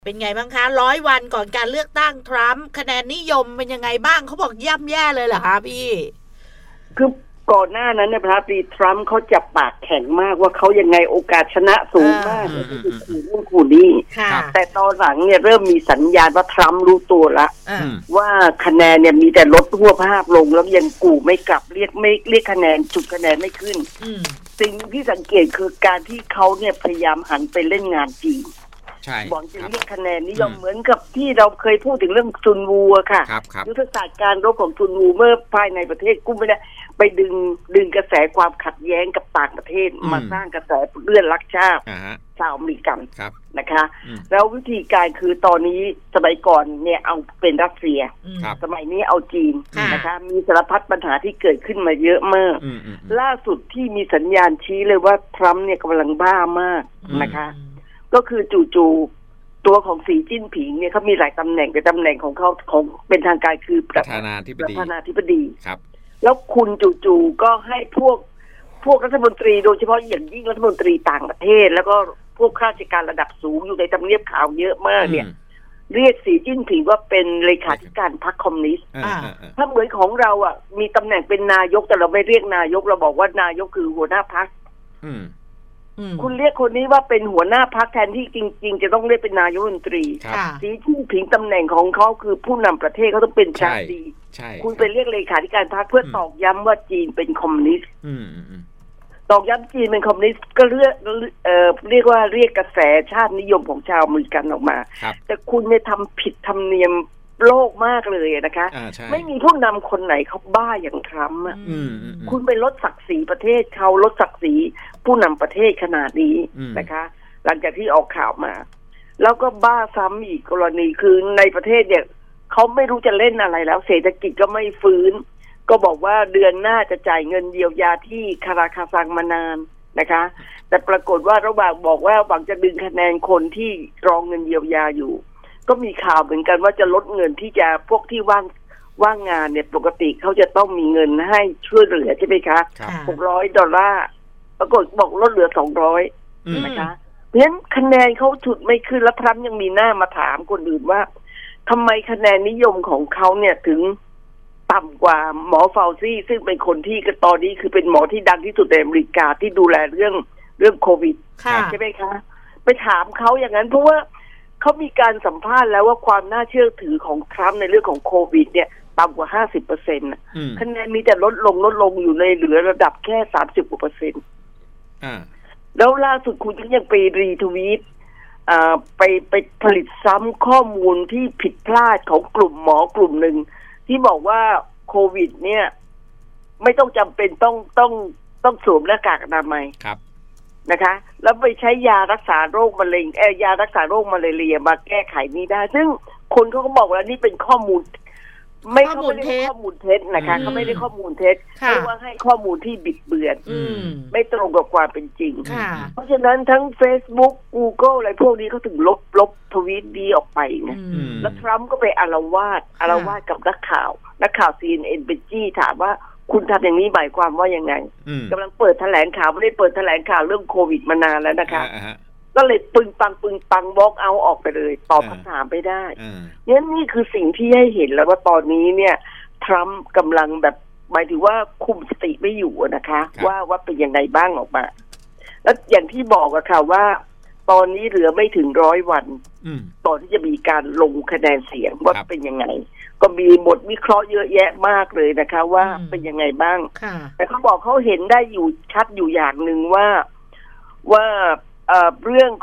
เป็นไงบ้างคะ100 วันก่อนการเลือกตั้งทรัมป์คะแนนนิยมเป็นยังไงบ้างเขาบอกย่ำแย่เลยเหรอคะพี่คือก่อนหน้านั้นเนี่ยประธานาธิบดีทรัมป์เขาจับปากแข็งมากว่าเขายังไงโอกาสชนะสูงมากที่จะขู่นู่นขู่นี่แต่ตอนหลังเนี่ยเริ่มมีสัญญาณว่าทรัมป์รู้ตัวละว่าคะแนนเนี่ยมีแต่ลดทั่วภาพลงแล้วยังกู่ไม่กลับเรียกคะแนนจุดคะแนนไม่ขึ้นสิ่งที่สังเกตคือการที่เขาเนี่ยพยายามหันไปเล่นงานจีนหวังจะเรียกคะแนนนิยมเหมือนกับที่เราเคยพูดถึงเรื่องซุนวูค่ะยุทธศาสตร์การรบของซุนวูเมื่อภายในประเทศกุ้มไม่ได้ไปดึงกระแสความขัดแย้งกับต่างประเทศมาสร้างกระแสเลื่อนลักชาติชาวอเมริกันนะคะแล้ววิธีการคือตอนนี้สมัยก่อนเนี่ยเอาเป็นรัสเซียสมัยนี้เอาจีนนะคะมีสารพัดปัญหาที่เกิดขึ้นมาเยอะมากล่าสุดที่มีสัญญาณชี้เลยว่าทรัมป์เนี่ยกำลังบ้ามากนะคะก็คือจู่ๆตัวของสีจิ้นผิงเนี่ยเขามีหลายตำแหน่งแต่ตำแหน่งของเขาของเป็นทางการคือประธานาธิบดีครับแล้วคุณจู่ๆก็ให้พวกรัฐมนตรีโดยเฉพาะอย่างยิ่งรัฐมนตรีต่างประเทศแล้วก็พวกข้าราชการระดับสูงอยู่ในทำเนียบขาวเยอะมากเนี่ยเรียกสีจิ้นผิงว่าเป็นเลขาธิการพรรคคอมมิวนิสต์ถ้าเหมือนของเราอ่ะมีตำแหน่งเป็นนายกแต่เราไม่เรียกนายกเราบอกว่านายกคือหัวหน้าพรรคคุณเรียกคนนี้ว่าเป็นหัวหน้าพรรคแทนที่จริงๆจะต้องเรียกเป็นนายกรัฐมนตรีสีจิ้นผิงตำแหน่งของเขาคือผู้นำประเทศเขาต้องเป็นชาติดีคุณไปเรียกเลขาธิการพรรคเพื่อตอกย้ำว่าจีนเป็นคอมมิวนิสต์ตอกย้ำจีนเป็นคอมมิวนิสต์ก็เรียกว่าเรียกกระแสชาตินิยมของชาวอเมริกันออกมาแต่คุณเนี่ยทำผิดธรรมเนียมโลกมากเลยนะคะไม่มีผู้นำคนไหนเขาบ้าอย่างทรัมป์คุณไปลดศักดิ์ศรีประเทศเขาลดศักดิ์ศรีผู้นำประเทศขนาดนี้นะคะหลังจากที่ออกข่าวมาแล้วก็บ้าซ้ำอีกกรณีคือในประเทศเนี่ยเขาไม่รู้จะเล่นอะไรแล้วเศรษฐกิจก็ไม่ฟื้นก็บอกว่าเดือนหน้าจะจ่ายเงินเยียวยาที่คาราคาซังมานานนะคะแต่ปรากฏว่าระหว่างบอกว่าหวังจะดึงคะแนนคนที่รองเงินเยียวยาอยู่ก็มีข่าวเหมือนกันว่าจะลดเงินที่จะพวกที่ว่างงานเนี่ยปกติเขาจะต้องมีเงินให้ช่วยเหลือใช่ไหมคะ$600ปรากฏบอกลดเหลือ200นะคะเพราะฉะนั้นคะแนนเขาฉุดไม่ขึ้นแล้วทรัมป์ยังมีหน้ามาถามคนอื่นว่าทำไมคะแนนนิยมของเขาเนี่ยถึงต่ำกว่าหมอฟาวซี่ซึ่งเป็นคนที่ตอนนี้คือเป็นหมอที่ดังที่สุดในอเมริกาที่ดูแลเรื่องโควิดใช่ไหมคะไปถามเขาอย่างนั้นเพราะว่าเขามีการสัมภาษณ์แล้วว่าความน่าเชื่อถือของทรัมป์ในเรื่องของโควิดเนี่ยต่ำกว่า 50% คะแนนมีแต่ลดลงอยู่ในเหลือระดับแค่30%แล้วล่าสุดคุณยังไปรีทวีตไปผลิตซ้ำข้อมูลที่ผิดพลาดของกลุ่มหมอกลุ่มหนึ่งที่บอกว่าโควิดเนี่ยไม่ต้องจำเป็นต้องสวมหน้ากากอนามัยนะคะแล้วไปใช้ยารักษาโรคมะเร็งยารักษาโรคมาลาเรียมาแก้ไขนี้ได้ซึ่งคนเขาก็บอกว่านี่เป็นข้อมูลเขาไม่ได้ข้อมูลเท็จนะคะเขาไม่ได้ข้อมูลเท็จเรียกว่าให้ข้อมูลที่บิดเบือนไม่ตรงกับความเป็นจริงเพราะฉะนั้นทั้ง Facebook Google อะไรพวกนี้เขาถึงลบทวีตดีออกไปนะแล้วทรัมป์ก็ไปอาละวาดกับนักข่าว CNN ไปจี้ถามว่าคุณทำอย่างนี้หมายความว่ายังไงกำลังเปิดแถลงข่าวไม่ได้เปิดแถลงข่าวเรื่องโควิดมานานแล้วนะคะก็เลยปึงปังบล็อกเอาออกไปเลยตอบคำถามไม่ได้นี่คือสิ่งที่ให้เห็นแล้วว่าตอนนี้เนี่ยทรัมป์กำลังแบบหมายถึงว่าคุมสติไม่อยู่นะคะว่าเป็นยังไงบ้างออกมาแล้วอย่างที่บอกอะค่ะว่าตอนนี้เหลือไม่ถึง100 วันตอนที่จะมีการลงคะแนนเสียงว่าเป็นยังไงก็มีบทวิเคราะห์เยอะแยะมากเลยนะคะว่าเป็นยังไงบ้างแต่เขาบอกเขาเห็นได้อยู่ชัดอยู่อย่างหนึ่งว่าเรื่อง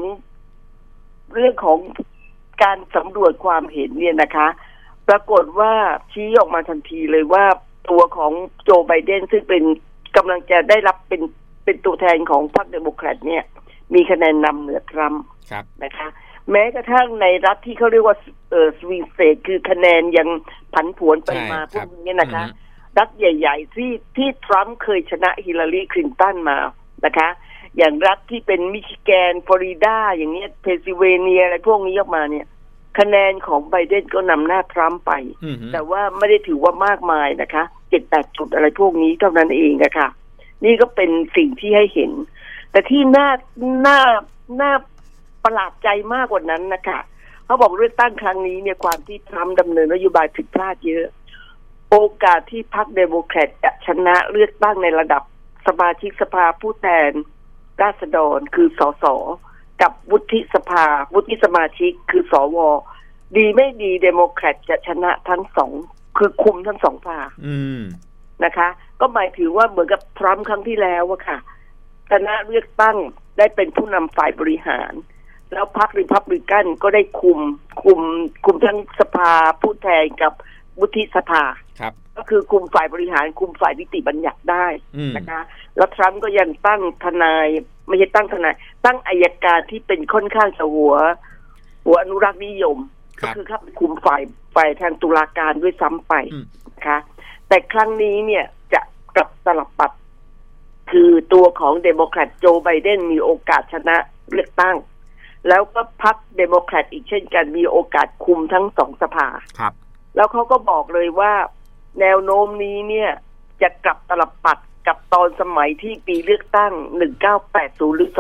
ของการสำรวจความเห็นเนี่ยนะคะปรากฏว่าชี้ออกมาทันทีเลยว่าตัวของโจไบเดนซึ่งเป็นกำลังจะได้รับเป็นตัวแทนของพรรคเดโมแครตเนี่ยมีคะแนนนำเหนือทรัมป์นะคะแม้กระทั่งในรัฐที่เขาเรียกว่าสวิงสเตทคือคะแนนยังผันผวนไปมาพวกนี้นะคะรัฐใหญ่ๆที่ทรัมป์เคยชนะฮิลลารีคลินตันมานะคะอย่างรัฐที่เป็นมิชิแกนฟลอริดาอย่างเงี้ยเพนซิลเวเนียอะไรพวกนี้ออกมาเนี่ยคะแนนของไบเดนก็นำหน้าทรัมป์ไปแต่ว่าไม่ได้ถือว่ามากมายนะคะ 7-8 จุดอะไรพวกนี้เท่านั้นเองนะคะนี่ก็เป็นสิ่งที่ให้เห็นแต่ที่น่าประหลาดใจมากกว่านั้นนะคะเขาบอกเลือกตั้งครั้งนี้เนี่ยความที่ทรัมป์ดำเนินนโยบายผิดพลาดเยอะโอกาสที่พรรคเดโมแครตจะชนะเลือกตั้งในระดับสมาชิกสภาผู้แทนราษฎรคือสสกับวุฒิสมาชิกคือสวดีไม่ดีเดโมแครตจะชนะทั้งสองคือคุมทั้งสองฝ่ายนะคะก็หมายถึงว่าเหมือนกับทรัมป์ครั้งที่แล้วอะค่ะชนะเลือกตั้งได้เป็นผู้นำฝ่ายบริหารแล้วพรรครีพับลิกันก็ได้คุมทั้งสภาผู้แทนกับวุฒิสภาก็คือคุมฝ่ายบริหารคุมฝ่ายนิติบัญญัติได้นะคะแล้วทรัมป์ก็ยังตั้งทนายไม่ใช่ตั้งทนายตั้งอัยการที่เป็นค่อนข้างจะหัวอนุรักษ์นิยมก็คือครับคุมฝ่ายทางตุลาการด้วยซ้ำไปนะคะแต่ครั้งนี้เนี่ยจะกลับตลับปัดคือตัวของเดโมแครตโจไบเดนมีโอกาสชนะเลือกตั้งแล้วก็พรรคเดโมแครตอีกเช่นกันมีโอกาสคุมทั้งสองสภาครับแล้วเขาก็บอกเลยว่าแนวโน้มนี้เนี่ยจะกลับตลับปัดกับตอนสมัยที่ปีเลือกตั้ง1980หรือ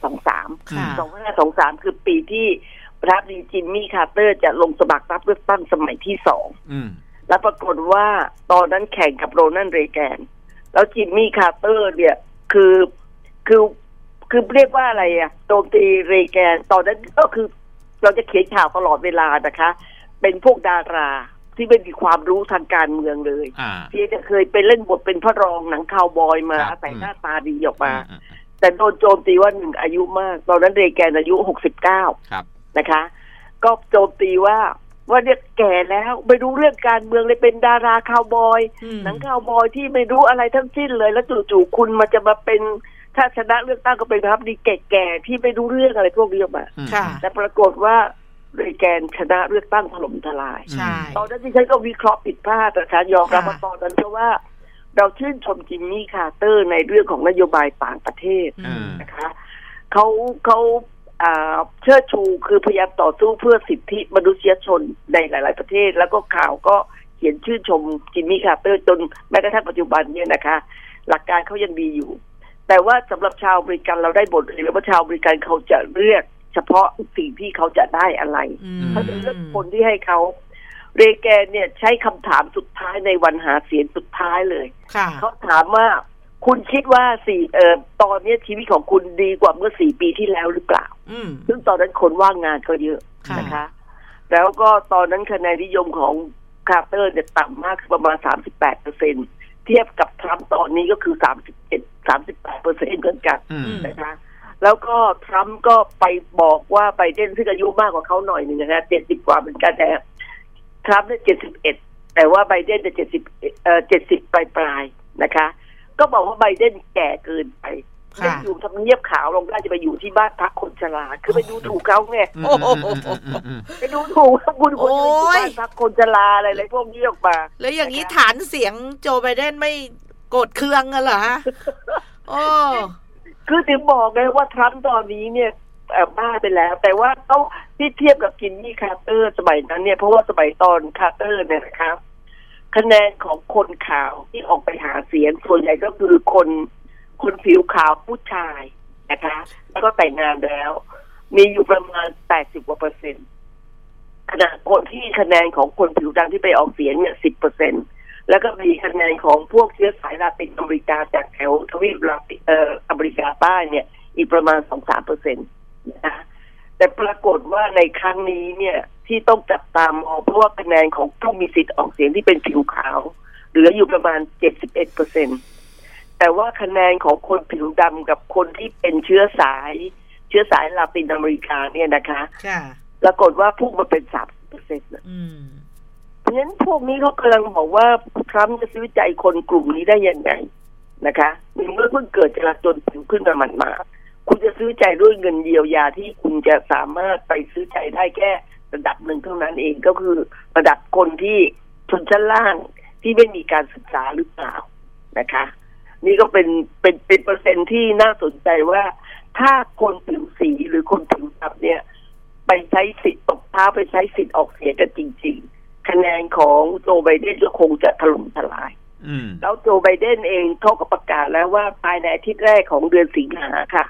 2523คือปีที่ประธานาธิบดีจิมมี่คาร์เตอร์จะลงสมัครรับเลือกตั้งสมัยที่2แล้วปรากฏว่าตอนนั้นแข่งกับโรนัลด์ เรแกนแล้วจิมมี่คาร์เตอร์เนี่ยคือเรียกว่าอะไรอะโจมตีเรแกนตอนนั้นก็คือเราจะเขียนข่าวตลอดเวลานะคะเป็นพวกดาราที่ไม่มีความรู้ทางการเมืองเลยที่จะเคยไปเล่นบทเป็นพระรองหนังคาวบอยมาอาศัยหน้าตาดีออกมาแต่โดนโจมตีว่า1อายุมากตอนนั้นเรแกนอายุ69นะคะก็โจมตีว่าเนี่ยแก่แล้วไม่รู้เรื่องการเมืองเลยเป็นดาราคาวบอยหนังคาวบอยที่ไม่รู้อะไรทั้งสิ้นเลยแล้วจู่ๆคุณมาจะมาเป็นถ้าชนะเลือกตั้งก็เป็นครับดีแก่ๆที่ไม่รู้เรื่องอะไรพวกนี้ออกมาแต่ปรากฏว่าเรแกนชนะเลือกตั้งถล่มทลายตอนนั้นที่ฉันก็วิเคราะห์ผิดพลาดแต่ฉันยอมรับว่าตอนนั้นเพราะว่าเราชื่นชมจิมมี่คาร์เตอร์ในเรื่องของนโยบายต่างประเทศนะคะเขาเชิดชูคือพยายามต่อสู้เพื่อสิทธิมนุษยชนในหลายๆประเทศแล้วก็ข่าวก็เขียนชื่นชมจิมมี่คาร์เตอร์จนแม้กระทั่งปัจจุบันเนี่ยนะคะหลักการเขายังดีอยู่แต่ว่าสำหรับชาวอเมริกันเราได้บทเรียนว่าชาวอเมริกันเขาจะเลือกเฉพาะสิ่งที่เขาจะได้อะไรเขาจะเลือกคนที่ให้เขาเรแกนเนี่ยใช้คำถามสุดท้ายในวันหาเสียงสุดท้ายเลยเขาถามว่าคุณคิดว่าตอนนี้ชีวิตของคุณดีกว่าเมื่อ4 ปีที่แล้วหรือเปล่าซึ่งตอนนั้นคนว่างงานก็เยอะนะคะแล้วก็ตอนนั้นคะแนนนิยมของคาร์เตอร์เนี่ยต่ำมากประมาณ 38%เทียบกับทรัมป์ตอนนี้ก็คือ38%เหมือนกันนะคะแล้วก็ทรัมป์ก็ไปบอกว่าไบเดนซึ่งอายุมากกว่าเขาหน่อยนึงนะ70กว่าเหมือนกันแต่ทรัมป์เนี่ย71แต่ว่าไบเดนจะ70ปลายๆนะคะก็บอกว่าไบเดนแก่เกินไปไม่อยู่ทำเนียบขาวลงได้จะไปอยู่ที่บ้านพักคนชราคือไปดูถูกเขาไงไปดูถูกคุณอยู่บ้านพักคนชราอะไรพวกนี้ออกมาแล้วอย่างนี้ฐานเสียงโจไบเดนไม่โกรธเคืองกันเหรอฮะคือถึงบอกไงว่าทรัมป์ตอนนี้เนี่ยบ้าไปแล้วแต่ว่าต้องที่เทียบกับจิมมี่คาร์เตอร์สมัยนั้นเนี่ยเพราะว่าสมัยตอนคาร์เตอร์เนี่ยนะครับคะแนนของคนขาวที่ออกไปหาเสียงส่วนใหญ่ก็คือคนผิวขาวผู้ชายนะคะแล้วก็แต่งงานแล้วมีอยู่ประมาณ80%กว่าขณะคนที่คะแนนของคนผิวดำที่ไปออกเสียงเนี่ย10%แล้วก็มีคะแนนของพวกเชื้อสายลาตินอเมริกาจากแถวทวีปอเมริกาใต้เนี่ยอีกประมาณ 2-3% นะแต่ปรากฏว่าในครั้งนี้เนี่ยที่ต้องจับตามองเพราะว่าคะแนนของผู้มีสิทธิ์ออกเสียงที่เป็นผิวขาวเหลืออยู่ประมาณ 71%แต่ว่าคะแนนของคนผิวดำกับคนที่เป็นเชื้อสายลาตินอเมริกาเนี่ยนะคะปรากฏว่าพุ่งมาเป็น 30% นะเพราะฉะนั้นพวกนี้เขากำลังบอกว่าทรัมป์จะซื้อใจคนกลุ่มนี้ได้ยังไงนะคะเมื่อเพิ่งเกิดจลาจลขึ้นมาหมาดๆคุณจะซื้อใจด้วยเงินเยียวยาที่คุณจะสามารถไปซื้อใจได้แค่ระดับหนึ่งเท่านั้นเองก็คือระดับคนที่ชนชั้นล่างที่ไม่มีการศึกษาหรือเปล่านะคะนี่ก็เป็นเปอร์เซ็นต์ที่น่าสนใจว่าถ้าคนผิวสีหรือคนผิวดำเนี่ยไปใช้สิทธิ์ตบเท้าไปใช้สิทธิ์ออกเสียงกันจริงๆคะแนนของโจไบเดนก็คงจะถล่มทลายแล้วโจไบเดนเองเขาก็ประกาศแล้วว่าภายในอาทิตย์แรกของเดือนสิงหาค่ะ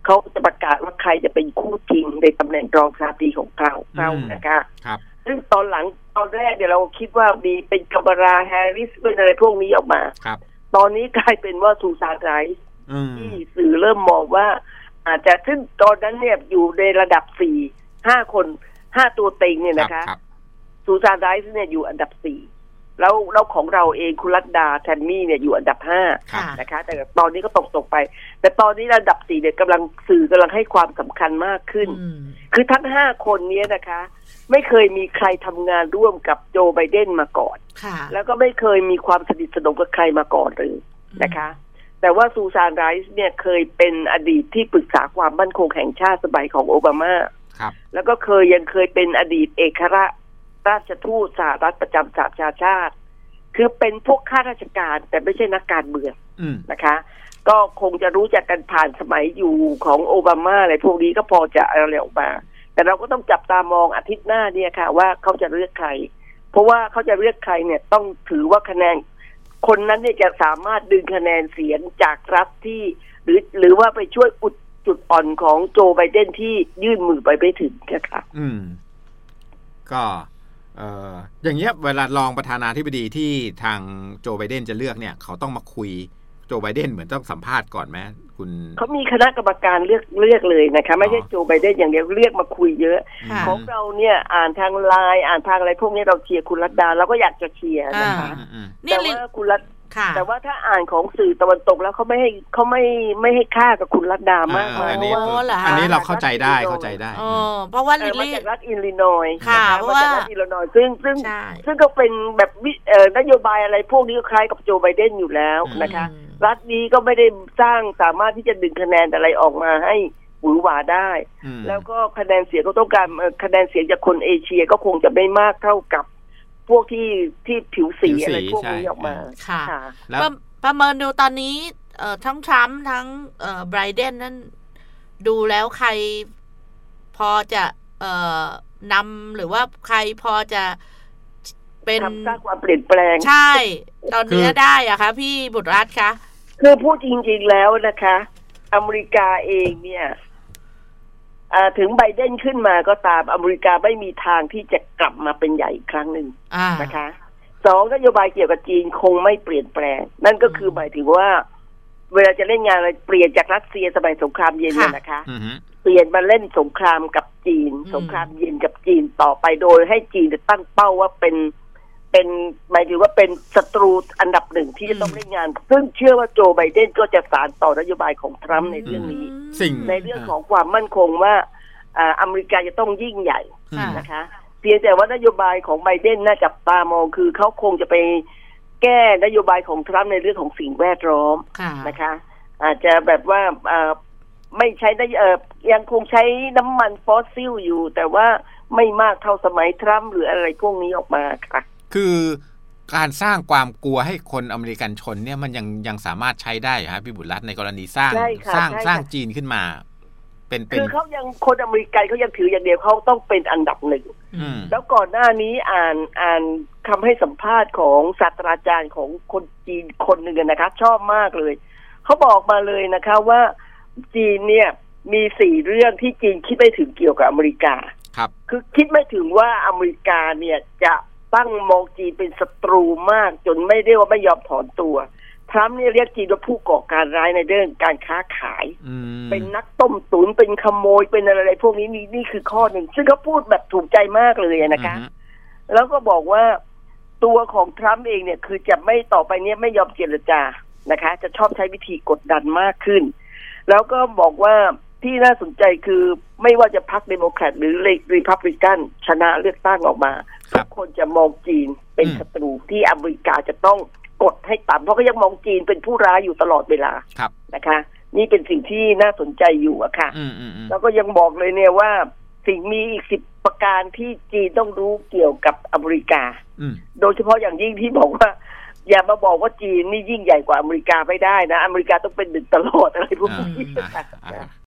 เขาจะประกาศว่าใครจะเป็นคู่จริงในตำแหน่งรองประธานาธิบดีของเขานะคะซึ่งตอนแรกเนี่ยเราคิดว่ามีเป็นกัมบาราแฮร์ริสเป็นอะไรพวกนี้ออกมาตอนนี้กลายเป็นว่าซูซานไรส์ที่สื่อเริ่มมองว่าอาจจะซึ่งตอนนั้นเนี่ยอยู่ในระดับ5 คน 5 ตัวเต็งเนี่ยนะคะซูซานไรส์เนี่ยอยู่อันดับ4แล้วของเราเองคุณรัตดาแทนมี่เนี่ยอยู่อันดับ5นะคะแต่ตอนนี้ก็ตกไปแต่ตอนนี้ระดับ4เนี่ยสื่อกำลังให้ความสำคัญมากขึ้นคือทั้ง5 คนนี้นะคะไม่เคยมีใครทำงานร่วมกับโจไบเดนมาก่อนแล้วก็ไม่เคยมีความสนิทสนมกับใครมาก่อนเลยนะคะแต่ว่าซูซานไรส์เนี่ยเคยเป็นอดีตที่ปรึกษาความมั่นคงแห่งชาติสมัยของโอบามาแล้วก็ยังเคยเป็นอดีตเอกอัครราชทูตสหรัฐประจำสหประชาชาติคือเป็นพวกข้าราชการแต่ไม่ใช่นักการเมืองนะคะก็คงจะรู้จักกันผ่านสมัยอยู่ของโอบามาอะไรพวกนี้ก็พอจะอะไรออกมาแต่เราก็ต้องจับตามองอาทิตย์หน้าเนี่ยค่ะว่าเขาจะเลือกใครเพราะว่าเขาจะเลือกใครเนี่ยต้องถือว่าคะแนนคนนั้นเนี่ยจะสามารถดึงคะแนนเสียงจากรัฐที่หรือว่าไปช่วยอุดจุดอ่อนของโจไบเดนที่ยื่นมือไปไม่ถึงนะคะก็อย่างเงี้ยเวลารองประธานาธิบดีที่ทางโจไบเดนจะเลือกเนี่ยเขาต้องมาคุยโจไบเดนเหมือนต้องสัมภาษณ์ก่อนไหมคุณเขามีคณะกรรมการเลือกเลยนะคะไม่ใช่โจไบเดนอย่างเดียวเรียกมาคุยเยอะของเราเนี่ยอ่านทางไลน์อ่านทางอะไรพวกนี้เราเชียร์คุณรัตดาเราก็อยากจะเชียร์นะคะแต่ว่าคุณรัตแต่ว่าถ้าอ่านของสื่อตะวันตกแล้วเขาไม่ให้ค่ากับคุณรัตดามากอันนี้เราเข้าใจได้เพราะว่าลิลลี่มาจากรัฐอิลลินอยส์ค่ะเพราะว่ารัฐอิลลินอยส์ซึ่งก็เป็นแบบนโยบายอะไรพวกนี้ก็คล้ายกับโจไบเดนอยู่แล้วนะคะรัฐนี้ก็ไม่ได้สามารถที่จะดึงคะแนนอะไรออกมาให้หวือหวาได้แล้วก็คะแนนเสียงก็ต้องการคะแนนเสียงจากคนเอเชียก็คงจะไม่มากเท่ากับพวกที่ผิวสีอะไรพวกนี้ออกมาค่ะแล้วประเมินดูตอนนี้ทั้งทรัมป์ทั้งไบเดนนั้นดูแล้วใครพอจะนำหรือว่าใครพอจะเป็นสร้างความเปลี่ยนแปลงใช่ตอนนี้ได้อะคะพี่บุตรรัตน์คะคือพูดจริงๆแล้วนะคะอเมริกาเองเนี่ยถึงไบเดนขึ้นมาก็ตามอเมริกาไม่มีทางที่จะกลับมาเป็นใหญ่อีกครั้งหนึ่งนะคะ2นโยบายเกี่ยวกับจีนคงไม่เปลี่ยนแปลงนั่นก็คือหมายถึงว่าเวลาจะเล่นงานอะไรเปลี่ยนจากรัสเซียสมัยสงครามเย็นเนี่ยนะคะเปลี่ยนมาเล่นสงครามกับจีนสงครามเย็นกับจีนต่อไปโดยให้จีนตั้งเป้าว่าเป็นหมายถึงว่าเป็นศัตรูอันดับหนึ่งที่จะต้องเล่นงานซึ่งเชื่อว่าโจไบเดนก็จะสานต่อนโยบายของทรัมป์ในเรื่องนี้ในเรื่องของความมั่นคงว่าอเมริกาจะต้องยิ่งใหญ่นะคะเพียงแต่ว่านโยบายของไบเดนน่าจับตามองคือเขาคงจะไปแก้นโยบายของทรัมป์ในเรื่องของสิ่งแวดล้อมนะคะอาจจะแบบว่าไม่ใช้ยังคงใช้น้ำมันฟอสซิลอยู่แต่ว่าไม่มากเท่าสมัยทรัมป์หรืออะไรพวกนี้ออกมาค่ะคือการสร้างความกลัวให้คนอเมริกันชนเนี่ยมันยังสามารถใช้ได้ฮะพี่บุตรรัตน์ในกรณีสร้างจีนขึ้นมาคือเขายังคนอเมริกันเขายังถืออย่างเดียวเขาต้องเป็นอันดับหนึ่งแล้วก่อนหน้านี้อ่านคำให้สัมภาษณ์ของศาสตราจารย์ของคนจีนคนหนึ่งนะคะชอบมากเลยเขาบอกมาเลยนะคะว่าจีนเนี่ยมี4 เรื่องที่จีนคิดไม่ถึงเกี่ยวกับอเมริกาคือคิดไม่ถึงว่าอเมริกาเนี่ยจะตั้งมองจีนเป็นศัตรูมากจนไม่ได้ว่าไม่ยอมถอนตัวทรัมป์เนี่ยเรียกจีนว่าผู้ก่อการร้ายในเรื่องการค้าขายเป็นนักต้มตุ๋นเป็นขโมยเป็นอะไรพวกนี้นี่คือข้อหนึ่งซึ่งเขาพูดแบบถูกใจมากเลยนะคะแล้วก็บอกว่าตัวของทรัมป์เองเนี่ยคือจะไม่ต่อไปเนี่ยไม่ยอมเจรจานะคะจะชอบใช้วิธีกดดันมากขึ้นแล้วก็บอกว่าที่น่าสนใจคือไม่ว่าจะพรรคเดโมแครตหรือรีพับลิกันชนะเลือกตั้งออกมาทุกคนจะมองจีนเป็นศัตรูที่อเมริกาจะต้องกดให้ต่ำเพราะเขายังมองจีนเป็นผู้ร้ายอยู่ตลอดเวลานะคะนี่เป็นสิ่งที่น่าสนใจอยู่อะค่ะแล้วก็ยังบอกเลยเนี่ยว่าสิ่งมีอีก10 ประการที่จีนต้องรู้เกี่ยวกับอเมริกาโดยเฉพาะอย่างยิ่งที่บอกว่าอย่ามาบอกว่าจีนนี่ยิ่งใหญ่กว่าอเมริกาไม่ได้นะอเมริกาต้องเป็นหนึ่งตลอดอะไรพวกนี้